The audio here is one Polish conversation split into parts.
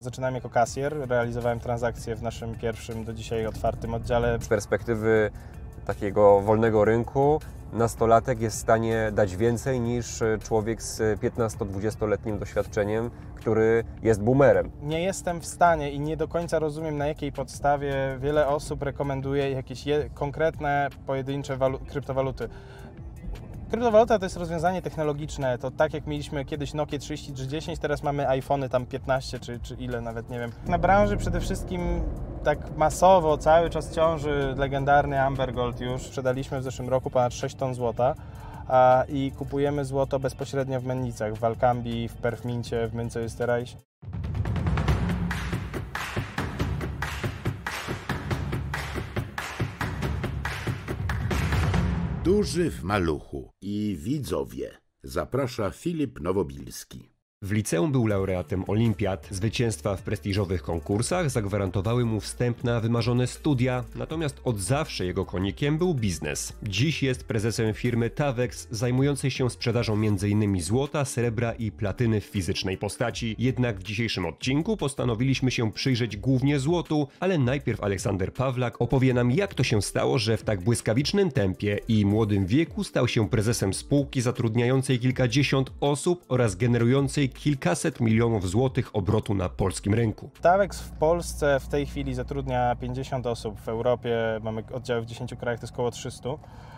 Zaczynałem jako kasjer, realizowałem transakcje w naszym pierwszym do dzisiaj otwartym oddziale. Z perspektywy takiego wolnego rynku nastolatek jest w stanie dać więcej niż człowiek z 15-20-letnim doświadczeniem, który jest boomerem. Nie jestem w stanie i nie do końca rozumiem, na jakiej podstawie wiele osób rekomenduje jakieś konkretne, pojedyncze kryptowaluty. Kryptowaluta to jest rozwiązanie technologiczne, to tak jak mieliśmy kiedyś Nokia 3310, teraz mamy iPhony tam 15 czy ile, nawet nie wiem. Na branży przede wszystkim tak masowo cały czas ciąży legendarny Amber Gold już. Sprzedaliśmy w zeszłym roku ponad 6 ton złota i kupujemy złoto bezpośrednio w mennicach, w Alkambi, w Perfmincie, w Münze Österreich. Duży w maluchu i widzowie. Zaprasza Filip Nowobilski. W liceum był laureatem olimpiad, zwycięstwa w prestiżowych konkursach zagwarantowały mu wstęp na wymarzone studia, natomiast od zawsze jego konikiem był biznes. Dziś jest prezesem firmy Tavex, zajmującej się sprzedażą m.in. złota, srebra i platyny w fizycznej postaci. Jednak w dzisiejszym odcinku postanowiliśmy się przyjrzeć głównie złotu, ale najpierw Aleksander Pawlak opowie nam, jak to się stało, że w tak błyskawicznym tempie i młodym wieku stał się prezesem spółki zatrudniającej kilkadziesiąt osób oraz generującej kilkaset milionów złotych obrotu na polskim rynku. Tavex w Polsce w tej chwili zatrudnia 50 osób, w Europie mamy oddziały w 10 krajach, to jest około 300.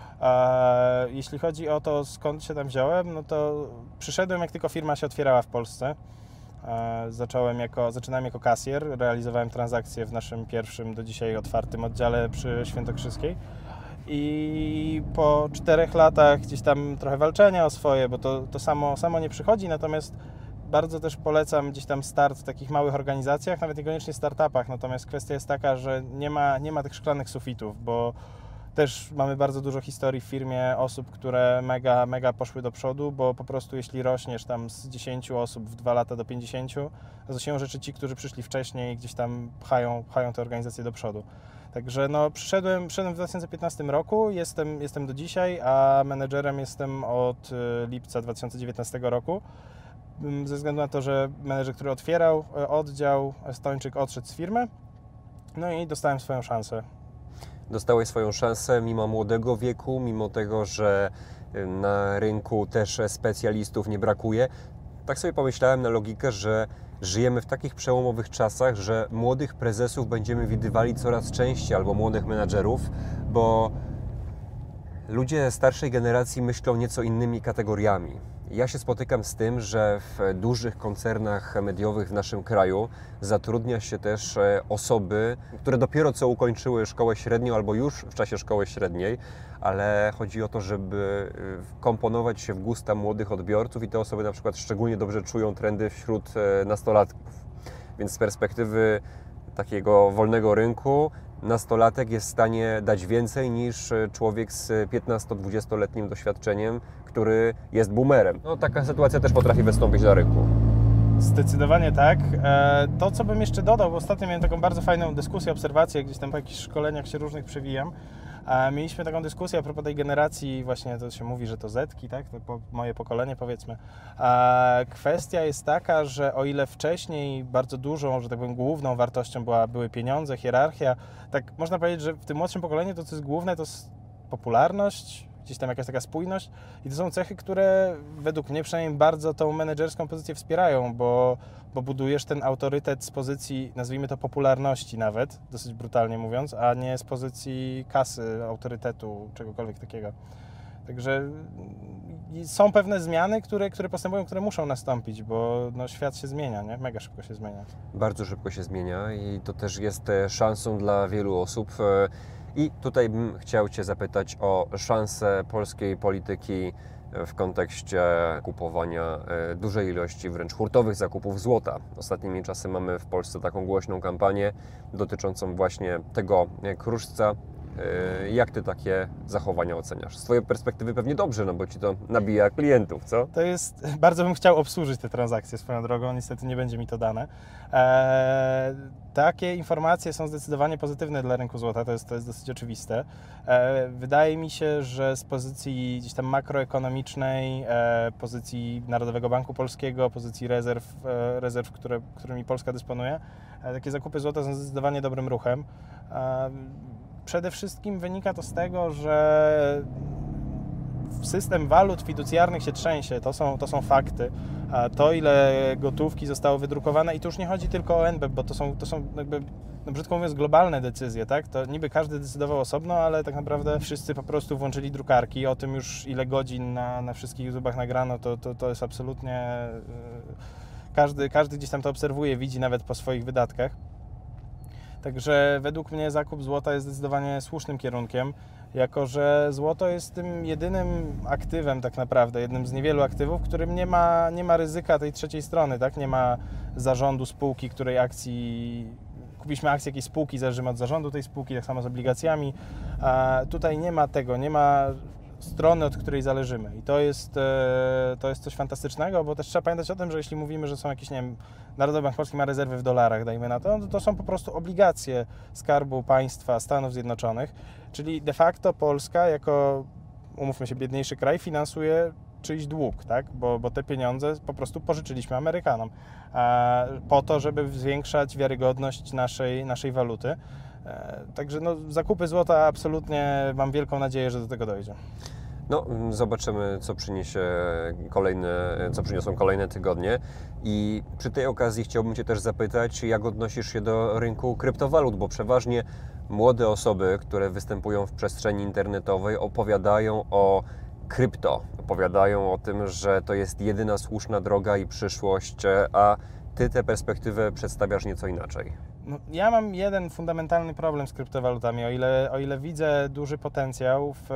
Jeśli chodzi o to, skąd się tam wziąłem, no to przyszedłem, jak tylko firma się otwierała w Polsce. Zaczynałem jako kasjer, realizowałem transakcje w naszym pierwszym do dzisiaj otwartym oddziale przy Świętokrzyskiej. I po 4 latach gdzieś tam trochę walczenia o swoje, bo to samo nie przychodzi, natomiast bardzo też polecam gdzieś tam start w takich małych organizacjach, nawet niekoniecznie startupach, natomiast kwestia jest taka, że nie ma tych szklanych sufitów, bo też mamy bardzo dużo historii w firmie osób, które mega poszły do przodu, bo po prostu jeśli rośniesz tam z 10 osób w 2 lata do 50, to siłą rzeczy ci, którzy przyszli wcześniej, gdzieś tam pchają te organizacje do przodu. Także no, przyszedłem w 2015 roku, jestem do dzisiaj, a menedżerem jestem od lipca 2019 roku. Ze względu na to, że menedżer, który otwierał oddział, Estończyk, odszedł z firmy, no i dostałem swoją szansę. Dostałeś swoją szansę mimo młodego wieku, mimo tego, że na rynku też specjalistów nie brakuje. Tak sobie pomyślałem na logikę, że żyjemy w takich przełomowych czasach, że młodych prezesów będziemy widywali coraz częściej, albo młodych menadżerów, bo ludzie starszej generacji myślą nieco innymi kategoriami. Ja się spotykam z tym, że w dużych koncernach mediowych w naszym kraju zatrudnia się też osoby, które dopiero co ukończyły szkołę średnią albo już w czasie szkoły średniej, ale chodzi o to, żeby komponować się w gusta młodych odbiorców i te osoby na przykład szczególnie dobrze czują trendy wśród nastolatków. Więc z perspektywy takiego wolnego rynku nastolatek jest w stanie dać więcej niż człowiek z 15-20-letnim doświadczeniem, który jest boomerem. No, taka sytuacja też potrafi wystąpić na rynku. Zdecydowanie tak. To, co bym jeszcze dodał, bo ostatnio miałem taką bardzo fajną dyskusję, obserwację, gdzieś tam po jakichś szkoleniach się różnych przewijam. Mieliśmy taką dyskusję a propos tej generacji, właśnie to się mówi, że to Zetki, tak? To moje pokolenie, powiedzmy. Kwestia jest taka, że o ile wcześniej bardzo dużą, że tak powiem, główną wartością były pieniądze, hierarchia, tak można powiedzieć, że w tym młodszym pokoleniu to, co jest główne, to jest popularność, gdzieś tam jakaś taka spójność i to są cechy, które według mnie przynajmniej bardzo tą menedżerską pozycję wspierają, bo budujesz ten autorytet z pozycji, nazwijmy to popularności nawet, dosyć brutalnie mówiąc, a nie z pozycji kasy, autorytetu, czegokolwiek takiego. Także są pewne zmiany, które postępują, które muszą nastąpić, bo no, świat się zmienia, nie? Mega szybko się zmienia. Bardzo szybko się zmienia i to też jest szansą dla wielu osób. I tutaj bym chciał Cię zapytać o szansę polskiej polityki w kontekście kupowania dużej ilości, wręcz hurtowych zakupów złota. Ostatnimi czasy mamy w Polsce taką głośną kampanię dotyczącą właśnie tego kruszca Jak Ty takie zachowania oceniasz? Z Twojej perspektywy pewnie dobrze, no bo Ci to nabija klientów, co? To jest, bardzo bym chciał obsłużyć te transakcje swoją drogą, niestety nie będzie mi to dane. Takie informacje są zdecydowanie pozytywne dla rynku złota, to jest dosyć oczywiste. Wydaje mi się, że z pozycji gdzieś tam makroekonomicznej, pozycji Narodowego Banku Polskiego, pozycji rezerw, którymi Polska dysponuje, takie zakupy złota są zdecydowanie dobrym ruchem. Przede wszystkim wynika to z tego, że system walut fiducjarnych się trzęsie, to są fakty. To, ile gotówki zostało wydrukowane, i tu już nie chodzi tylko o NBP, bo to są jakby, no brzydko mówiąc, globalne decyzje, tak? To niby każdy decydował osobno, ale tak naprawdę wszyscy po prostu włączyli drukarki. O tym już ile godzin na wszystkich YouTubach nagrano, to jest absolutnie... Każdy gdzieś tam to obserwuje, widzi nawet po swoich wydatkach. Także według mnie zakup złota jest zdecydowanie słusznym kierunkiem, jako że złoto jest tym jedynym aktywem tak naprawdę, jednym z niewielu aktywów, w którym nie ma ryzyka tej trzeciej strony, tak? Nie ma zarządu spółki, której kupiliśmy akcję jakiejś spółki, zależymy od zarządu tej spółki, tak samo z obligacjami. A tutaj nie ma tego, nie ma strony, od której zależymy. I to jest coś fantastycznego, bo też trzeba pamiętać o tym, że jeśli mówimy, że są jakieś, nie wiem, Narodowy Bank Polski ma rezerwy w dolarach, dajmy na to, to są po prostu obligacje Skarbu Państwa Stanów Zjednoczonych, czyli de facto Polska jako, umówmy się, biedniejszy kraj finansuje czyjś dług, tak? Bo te pieniądze po prostu pożyczyliśmy Amerykanom po to, żeby zwiększać wiarygodność naszej waluty. Także no, zakupy złota absolutnie mam wielką nadzieję, że do tego dojdzie. No, zobaczymy, co przyniosą kolejne tygodnie. I przy tej okazji chciałbym Cię też zapytać, jak odnosisz się do rynku kryptowalut, bo przeważnie młode osoby, które występują w przestrzeni internetowej, opowiadają o krypto. Opowiadają o tym, że to jest jedyna słuszna droga i przyszłość, a Ty tę perspektywę przedstawiasz nieco inaczej. No, ja mam jeden fundamentalny problem z kryptowalutami. O ile widzę duży potencjał w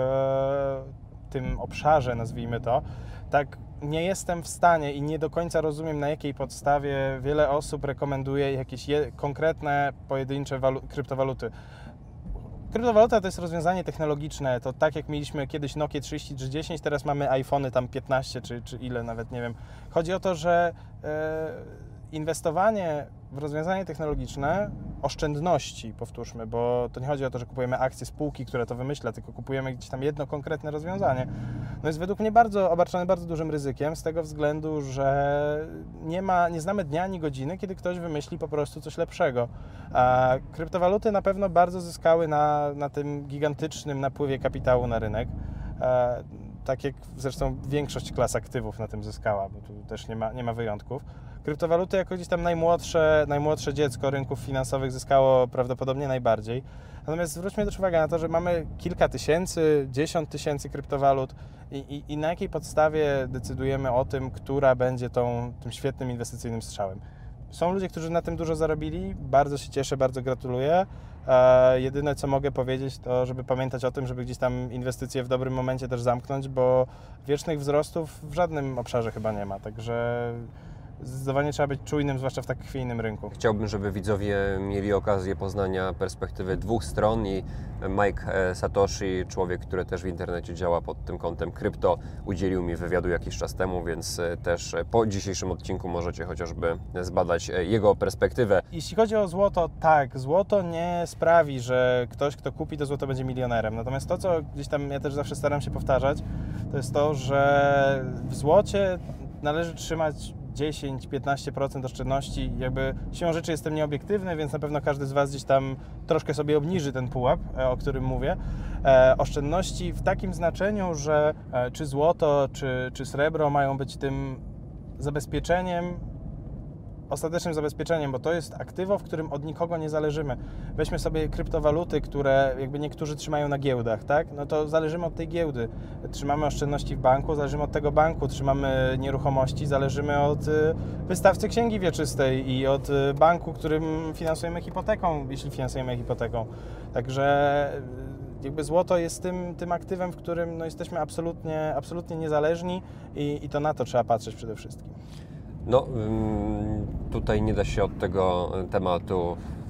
tym obszarze, nazwijmy to, tak nie jestem w stanie i nie do końca rozumiem, na jakiej podstawie wiele osób rekomenduje jakieś konkretne, pojedyncze kryptowaluty. Kryptowaluta to jest rozwiązanie technologiczne, to tak jak mieliśmy kiedyś Nokia 3310, teraz mamy iPhony tam 15 czy ile, nawet nie wiem. Chodzi o to, że inwestowanie w rozwiązanie technologiczne, oszczędności, powtórzmy, bo to nie chodzi o to, że kupujemy akcje spółki, która to wymyśla, tylko kupujemy gdzieś tam jedno konkretne rozwiązanie. No jest według mnie obarczone bardzo dużym ryzykiem, z tego względu, że nie znamy dnia ani godziny, kiedy ktoś wymyśli po prostu coś lepszego. A kryptowaluty na pewno bardzo zyskały na tym gigantycznym napływie kapitału na rynek. Tak jak zresztą większość klas aktywów na tym zyskała, bo tu też nie ma wyjątków. Kryptowaluty jako gdzieś tam najmłodsze dziecko rynków finansowych zyskało prawdopodobnie najbardziej. Natomiast zwróćmy też uwagę na to, że mamy kilka tysięcy, 10 tysięcy kryptowalut i na jakiej podstawie decydujemy o tym, która będzie tym świetnym inwestycyjnym strzałem. Są ludzie, którzy na tym dużo zarobili, bardzo się cieszę, bardzo gratuluję. Jedyne, co mogę powiedzieć, to żeby pamiętać o tym, żeby gdzieś tam inwestycje w dobrym momencie też zamknąć, bo wiecznych wzrostów w żadnym obszarze chyba nie ma, także zdecydowanie trzeba być czujnym, zwłaszcza w tak chwiejnym rynku. Chciałbym, żeby widzowie mieli okazję poznania perspektywy dwóch stron i Mike Satoshi, człowiek, który też w internecie działa pod tym kątem krypto, udzielił mi wywiadu jakiś czas temu, więc też po dzisiejszym odcinku możecie chociażby zbadać jego perspektywę. Jeśli chodzi o złoto, tak, złoto nie sprawi, że ktoś, kto kupi to złoto, będzie milionerem. Natomiast to, co gdzieś tam ja też zawsze staram się powtarzać, to jest to, że w złocie należy trzymać 10-15% oszczędności. Jakby siłą rzeczy jestem nieobiektywny, więc na pewno każdy z Was gdzieś tam troszkę sobie obniży ten pułap, o którym mówię. Oszczędności w takim znaczeniu, że czy złoto, czy srebro mają być tym zabezpieczeniem, ostatecznym zabezpieczeniem, bo to jest aktywo, w którym od nikogo nie zależymy. Weźmy sobie kryptowaluty, które jakby niektórzy trzymają na giełdach, tak? No to zależymy od tej giełdy. Trzymamy oszczędności w banku, zależymy od tego banku, trzymamy nieruchomości, zależymy od wystawcy księgi wieczystej i od banku, którym finansujemy hipoteką, jeśli finansujemy hipoteką. Także jakby złoto jest tym aktywem, w którym no, jesteśmy absolutnie niezależni i to na to trzeba patrzeć przede wszystkim. No, tutaj nie da się od tego tematu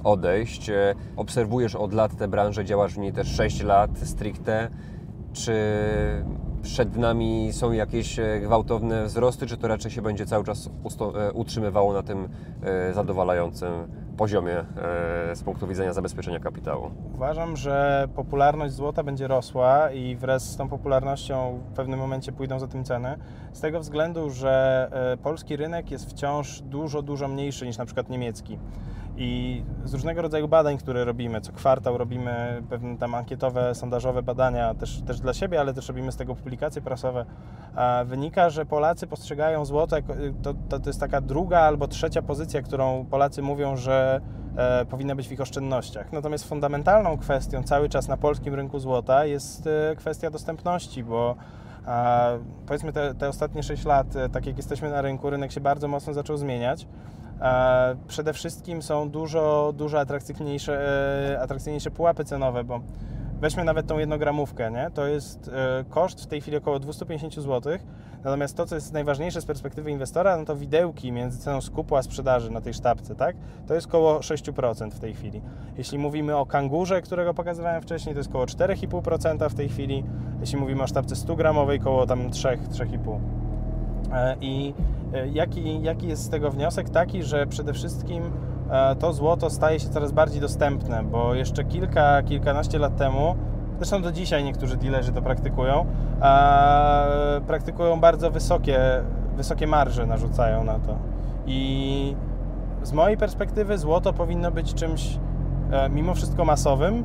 odejść. Obserwujesz od lat tę branżę, działasz w niej też 6 lat stricte. Czy przed nami są jakieś gwałtowne wzrosty, czy to raczej się będzie cały czas utrzymywało na tym zadowalającym poziomie z punktu widzenia zabezpieczenia kapitału? Uważam, że popularność złota będzie rosła i wraz z tą popularnością w pewnym momencie pójdą za tym ceny. Z tego względu, że polski rynek jest wciąż dużo mniejszy niż na przykład niemiecki. I z różnego rodzaju badań, które robimy, co kwartał robimy pewne tam ankietowe, sondażowe badania też dla siebie, ale też robimy z tego publikacje prasowe, wynika, że Polacy postrzegają złoto, to jest taka druga albo trzecia pozycja, którą Polacy mówią, że powinna być w ich oszczędnościach. Natomiast fundamentalną kwestią cały czas na polskim rynku złota jest kwestia dostępności, bo powiedzmy te ostatnie 6 lat, tak jak jesteśmy na rynku, rynek się bardzo mocno zaczął zmieniać. Przede wszystkim są dużo atrakcyjniejsze pułapy cenowe, bo weźmy nawet tą jednogramówkę, nie? To jest koszt w tej chwili około 250 zł, natomiast to, co jest najważniejsze z perspektywy inwestora, no to widełki między ceną skupu a sprzedaży na tej sztabce, tak? To jest około 6% w tej chwili. Jeśli mówimy o kangurze, którego pokazywałem wcześniej, to jest około 4,5% w tej chwili. Jeśli mówimy o sztabce 100-gramowej, około tam 3,5%. I jaki jest z tego wniosek? Taki, że przede wszystkim to złoto staje się coraz bardziej dostępne, bo jeszcze kilkanaście lat temu, zresztą do dzisiaj niektórzy dealerzy to praktykują bardzo wysokie marże, narzucają na to. I z mojej perspektywy złoto powinno być czymś mimo wszystko masowym,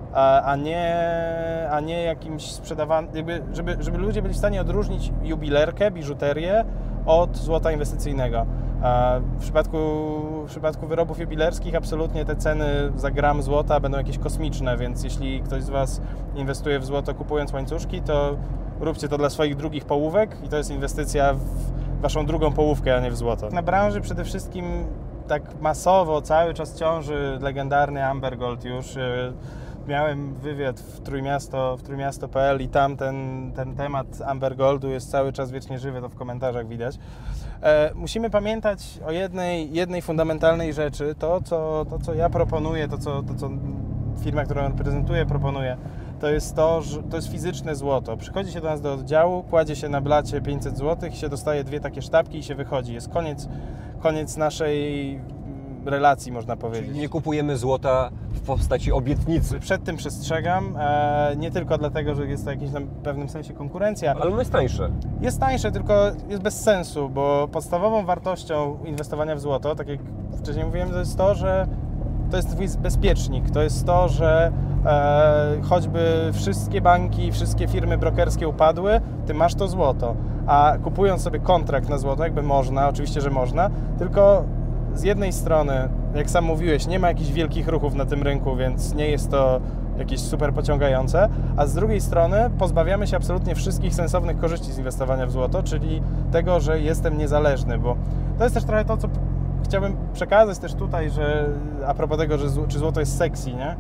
a nie jakimś sprzedawanym, żeby ludzie byli w stanie odróżnić jubilerkę, biżuterię od złota inwestycyjnego. W przypadku wyrobów jubilerskich absolutnie te ceny za gram złota będą jakieś kosmiczne, więc jeśli ktoś z Was inwestuje w złoto kupując łańcuszki, to róbcie to dla swoich drugich połówek i to jest inwestycja w Waszą drugą połówkę, a nie w złoto. Na branży przede wszystkim tak masowo cały czas ciąży legendarny Amber Gold już. Miałem wywiad w Trójmiasto.pl i tam ten temat Amber Goldu jest cały czas wiecznie żywy, to w komentarzach widać. Musimy pamiętać o jednej fundamentalnej rzeczy. To, co ja proponuję, to, co firma, którą prezentuję, proponuje, to jest to, że to jest fizyczne złoto. Przychodzi się do nas do oddziału, kładzie się na blacie 500 zł, się dostaje 2 takie sztabki i się wychodzi. Jest koniec naszej relacji, można powiedzieć. Czyli nie kupujemy złota w postaci obietnicy. Przed tym przestrzegam, nie tylko dlatego, że jest to jakaś w pewnym sensie konkurencja. Ale ono jest tańsze. Jest tańsze, tylko jest bez sensu, bo podstawową wartością inwestowania w złoto, tak jak wcześniej mówiłem, to jest to, że to jest Twój bezpiecznik. To jest to, że choćby wszystkie banki, wszystkie firmy brokerskie upadły, Ty masz to złoto. A kupując sobie kontrakt na złoto, jakby można, oczywiście, że można, tylko z jednej strony, jak sam mówiłeś, nie ma jakichś wielkich ruchów na tym rynku, więc nie jest to jakieś super pociągające, a z drugiej strony pozbawiamy się absolutnie wszystkich sensownych korzyści z inwestowania w złoto, czyli tego, że jestem niezależny, bo to jest też trochę to, co chciałbym przekazać też tutaj, że a propos tego, że czy złoto jest sexy, nie?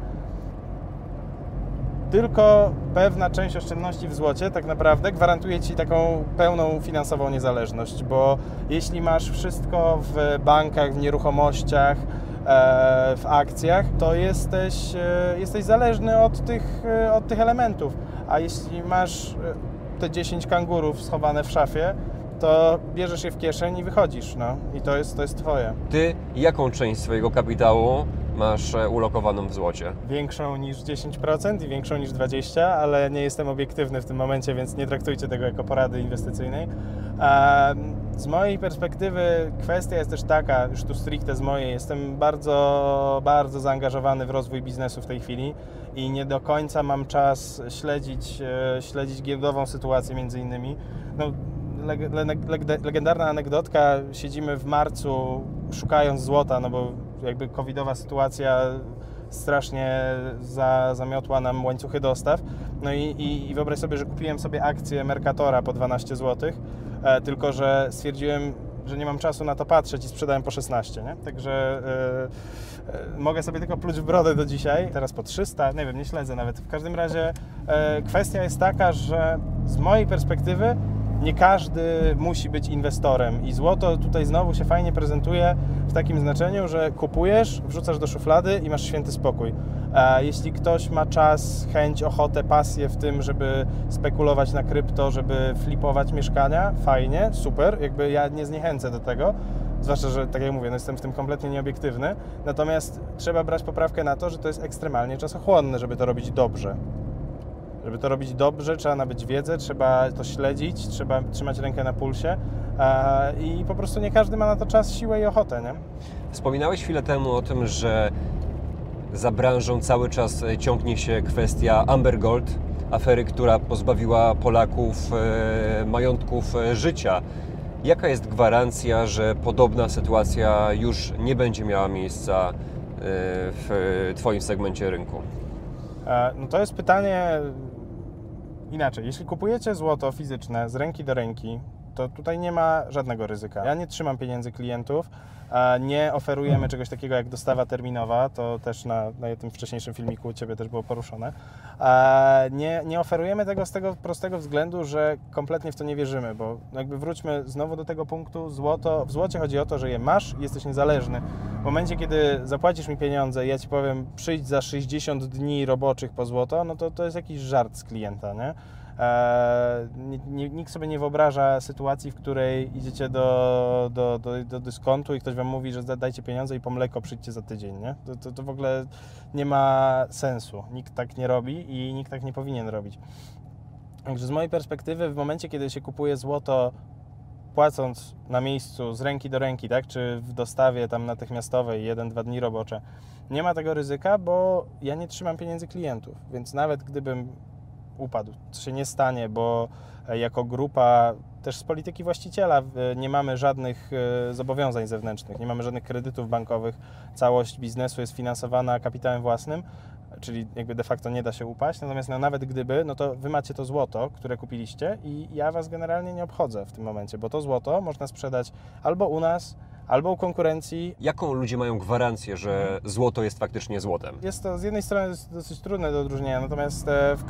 Tylko pewna część oszczędności w złocie tak naprawdę gwarantuje Ci taką pełną finansową niezależność, bo jeśli masz wszystko w bankach, w nieruchomościach, w akcjach, to jesteś zależny od tych elementów, a jeśli masz te 10 kangurów schowane w szafie, to bierzesz je w kieszeń i wychodzisz, no i to jest Twoje. Ty jaką część swojego kapitału masz ulokowaną w złocie? Większą niż 10% i większą niż 20%, ale nie jestem obiektywny w tym momencie, więc nie traktujcie tego jako porady inwestycyjnej. Z mojej perspektywy kwestia jest też taka, już tu stricte z mojej, jestem bardzo, bardzo zaangażowany w rozwój biznesu w tej chwili i nie do końca mam czas śledzić giełdową sytuację między innymi. No, legendarna anegdotka, siedzimy w marcu szukając złota, no bo jakby covidowa sytuacja strasznie zamiotła nam łańcuchy dostaw. No i wyobraź sobie, że kupiłem sobie akcję Mercatora po 12 zł, tylko że stwierdziłem, że nie mam czasu na to patrzeć i sprzedałem po 16, nie? Także mogę sobie tylko pluć w brodę do dzisiaj. Teraz po 300, nie wiem, nie śledzę nawet. W każdym razie kwestia jest taka, że z mojej perspektywy nie każdy musi być inwestorem i złoto tutaj znowu się fajnie prezentuje w takim znaczeniu, że kupujesz, wrzucasz do szuflady i masz święty spokój. Jeśli ktoś ma czas, chęć, ochotę, pasję w tym, żeby spekulować na krypto, żeby flipować mieszkania, fajnie, super, jakby ja nie zniechęcę do tego, zwłaszcza, że tak jak mówię, no jestem w tym kompletnie nieobiektywny, natomiast trzeba brać poprawkę na to, że to jest ekstremalnie czasochłonne, żeby to robić dobrze. Żeby to robić dobrze, trzeba nabyć wiedzę, trzeba to śledzić, trzeba trzymać rękę na pulsie i po prostu nie każdy ma na to czas, siłę i ochotę, nie? Wspominałeś chwilę temu o tym, że za branżą cały czas ciągnie się kwestia Amber Gold, afery, która pozbawiła Polaków majątków życia. Jaka jest gwarancja, że podobna sytuacja już nie będzie miała miejsca w Twoim segmencie rynku? No to jest pytanie inaczej. Jeśli kupujecie złoto fizyczne z ręki do ręki, to tutaj nie ma żadnego ryzyka. Ja nie trzymam pieniędzy klientów, nie oferujemy czegoś takiego jak dostawa terminowa, to też na tym wcześniejszym filmiku u Ciebie też było poruszone. Nie oferujemy tego z tego prostego względu, że kompletnie w to nie wierzymy, bo jakby wróćmy znowu do tego punktu, w złocie chodzi o to, że je masz i jesteś niezależny. W momencie, kiedy zapłacisz mi pieniądze i ja Ci powiem, przyjdź za 60 dni roboczych po złoto, no to jest jakiś żart z klienta, nie? Nikt sobie nie wyobraża sytuacji, w której idziecie do dyskontu i ktoś Wam mówi, że dajcie pieniądze i po mleko przyjdźcie za tydzień, nie? To w ogóle nie ma sensu. Nikt tak nie robi i nikt tak nie powinien robić. Także z mojej perspektywy w momencie, kiedy się kupuje złoto płacąc na miejscu z ręki do ręki, tak, czy w dostawie tam natychmiastowej 1-2 dni robocze, nie ma tego ryzyka, bo ja nie trzymam pieniędzy klientów, więc nawet gdybym upadł, co się nie stanie, bo jako grupa też z polityki właściciela nie mamy żadnych zobowiązań zewnętrznych, nie mamy żadnych kredytów bankowych, całość biznesu jest finansowana kapitałem własnym, czyli jakby de facto nie da się upaść, natomiast no, nawet gdyby, no to Wy macie to złoto, które kupiliście i ja Was generalnie nie obchodzę w tym momencie, bo to złoto można sprzedać albo u nas, albo u konkurencji. Jaką ludzie mają gwarancję, że złoto jest faktycznie złotem? Jest to z jednej strony jest dosyć trudne do odróżnienia, natomiast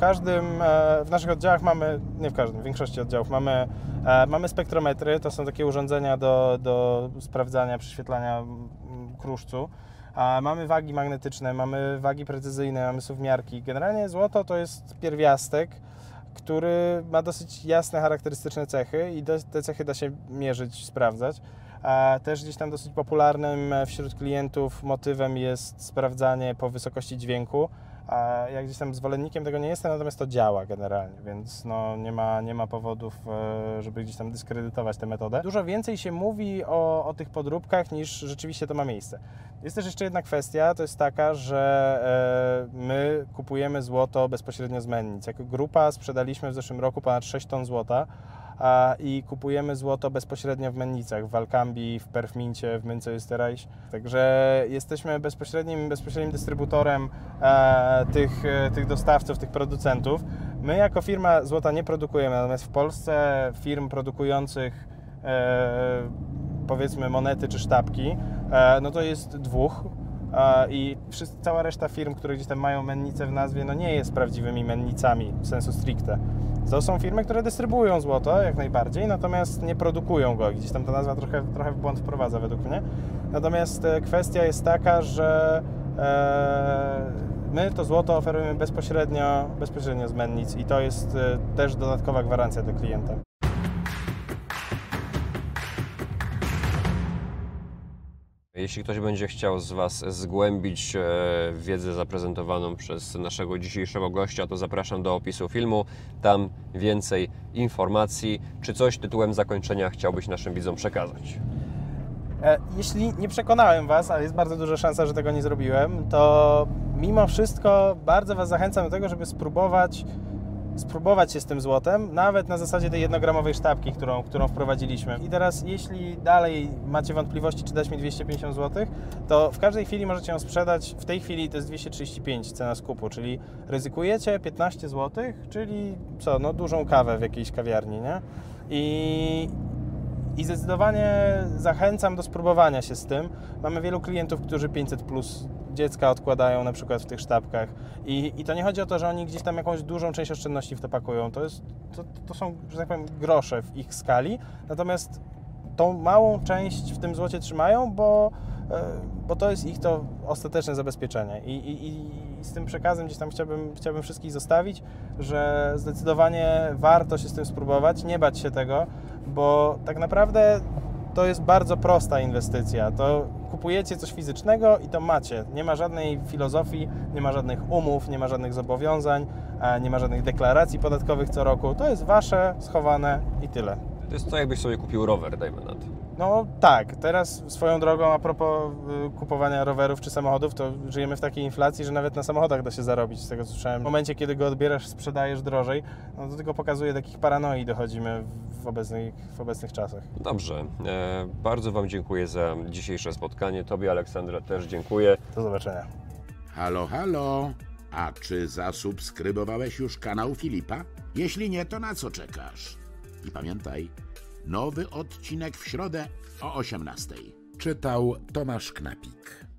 w naszych oddziałach mamy, nie w każdym, w większości oddziałów mamy spektrometry, to są takie urządzenia do sprawdzania, prześwietlania kruszcu. Mamy wagi magnetyczne, mamy wagi precyzyjne, mamy suwmiarki. Generalnie złoto to jest pierwiastek, który ma dosyć jasne, charakterystyczne cechy i te cechy da się mierzyć, sprawdzać. Też gdzieś tam dosyć popularnym wśród klientów motywem jest sprawdzanie po wysokości dźwięku. Ja gdzieś tam zwolennikiem tego nie jestem, natomiast to działa generalnie, więc no nie ma powodów, żeby gdzieś tam dyskredytować tę metodę. Dużo więcej się mówi o tych podróbkach niż rzeczywiście to ma miejsce. Jest też jeszcze jedna kwestia, to jest taka, że my kupujemy złoto bezpośrednio z mennic. Jako grupa sprzedaliśmy w zeszłym roku ponad 6 ton złota i kupujemy złoto bezpośrednio w mennicach, w Alkambi, w Perfmincie, w Münze Österreich. Także jesteśmy bezpośrednim dystrybutorem tych dostawców, tych producentów. My jako firma złota nie produkujemy, natomiast w Polsce firm produkujących powiedzmy monety czy sztabki, no to jest 2 i cała reszta firm, które gdzieś tam mają mennice w nazwie, no nie jest prawdziwymi mennicami w sensu stricte. To są firmy, które dystrybuują złoto jak najbardziej, natomiast nie produkują go. Gdzieś tam ta nazwa trochę w błąd wprowadza według mnie. Natomiast kwestia jest taka, że my to złoto oferujemy bezpośrednio z mennic i to jest też dodatkowa gwarancja dla klienta. Jeśli ktoś będzie chciał z Was zgłębić wiedzę zaprezentowaną przez naszego dzisiejszego gościa, to zapraszam do opisu filmu. Tam więcej informacji. Czy coś tytułem zakończenia chciałbyś naszym widzom przekazać? Jeśli nie przekonałem Was, ale jest bardzo duża szansa, że tego nie zrobiłem, to mimo wszystko bardzo Was zachęcam do tego, żeby spróbować się z tym złotem, nawet na zasadzie tej 1-gramowej sztabki, którą wprowadziliśmy. I teraz, jeśli dalej macie wątpliwości, czy dać mi 250 zł, to w każdej chwili możecie ją sprzedać. W tej chwili to jest 235 cena skupu, czyli ryzykujecie 15 zł, czyli co, no dużą kawę w jakiejś kawiarni, nie? I zdecydowanie zachęcam do spróbowania się z tym. Mamy wielu klientów, którzy 500 plus dziecka odkładają na przykład w tych sztabkach. I to nie chodzi o to, że oni gdzieś tam jakąś dużą część oszczędności w to pakują. To są, że tak powiem, grosze w ich skali. Natomiast tą małą część w tym złocie trzymają, bo to jest ich to ostateczne zabezpieczenie. I z tym przekazem gdzieś tam chciałbym wszystkich zostawić, że zdecydowanie warto się z tym spróbować, nie bać się tego, bo tak naprawdę to jest bardzo prosta inwestycja. To kupujecie coś fizycznego i to macie. Nie ma żadnej filozofii, nie ma żadnych umów, nie ma żadnych zobowiązań, nie ma żadnych deklaracji podatkowych co roku. To jest wasze, schowane i tyle. To jest to, jakbyś sobie kupił rower, dajmy na to. No tak, teraz swoją drogą a propos kupowania rowerów czy samochodów, to żyjemy w takiej inflacji, że nawet na samochodach da się zarobić, z tego co słyszałem. W momencie, kiedy go odbierasz, sprzedajesz drożej, no to tylko pokazuje, do jakich paranoi dochodzimy w obecnych czasach. Dobrze, bardzo Wam dziękuję za dzisiejsze spotkanie. Tobie, Aleksandra, też dziękuję. Do zobaczenia. Halo, halo. A czy zasubskrybowałeś już kanał Filipa? Jeśli nie, to na co czekasz? I pamiętaj, nowy odcinek w środę o 18:00. Czytał Tomasz Knapik.